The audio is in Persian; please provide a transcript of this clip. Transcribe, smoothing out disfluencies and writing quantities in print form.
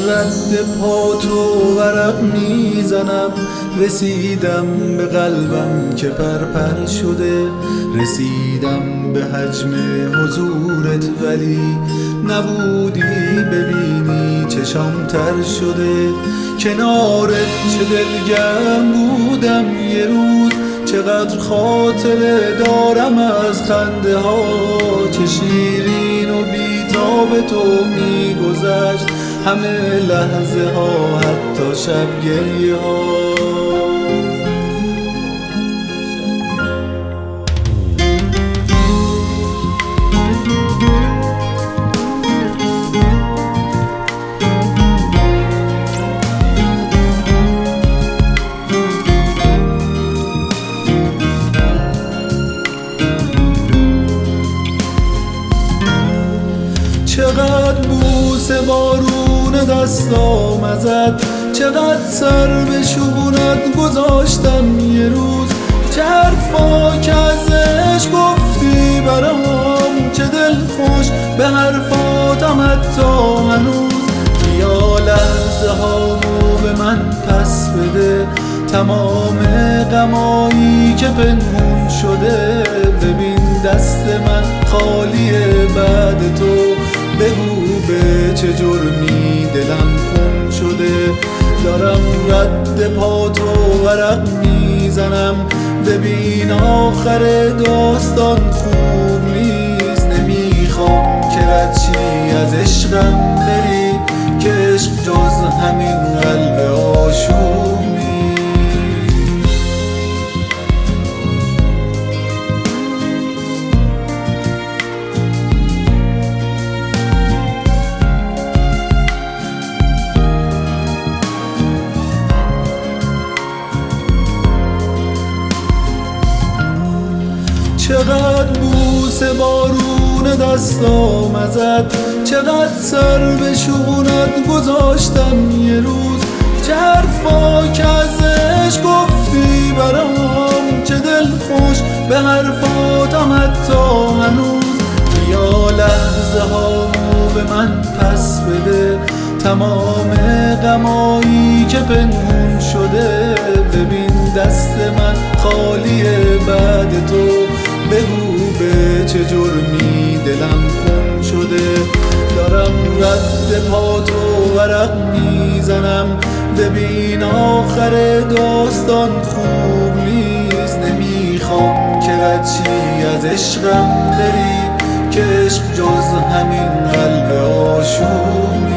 رد پا تو ورق میزنم، رسیدم به قلبم که پرپر شده، رسیدم به حجم حضورت ولی نبودی ببینی چشام تر شده. کنارت چه دلگرم بودم یه روز، چقدر خاطره دارم از خنده ها، چه شیرین و بی‌تاب تو میگذشت همه لحظه ها، حتی شب گریه ها. چقدر بوسه بارون دستام ازت، چقدر سر به شونت گذاشتم یه روز، چه حرفا که ازش گفتی برام، چه دل خوش به حرفاتم حتی هنوز. بیا لحظه هامو به من پس بده، تمام غمایی که پنهون شده، ببین دست من خالیه بعد تو، بگو به چه جرمی دلم خون شده. دارم رد پا تو ورق میزنم، ببین آخر داستان خوب نیست، نمیخوام که رد شی از عشقم بری، که عشق جز همین قلب آشوب نیست. چقدر بوسه بارون دستام ازت، چقدر سر به شونت گذاشتم یه روز، چه حرفا که ازش گفتی برام، چه دل خوش به حرفاتم حتی هنوز. بیا لحظه هامو به من پس بده، تمام غمایی که پنهون شده، ببین دست من خالیه بعد تو، بگو به چه جرمی دلم خون شده. دارم رد پا تو ورق میزنم، ببین آخر داستان خوب نیست، نمیخوام که رد شی از عشقم بری، که عشق جز همین قلب آشوب نیست.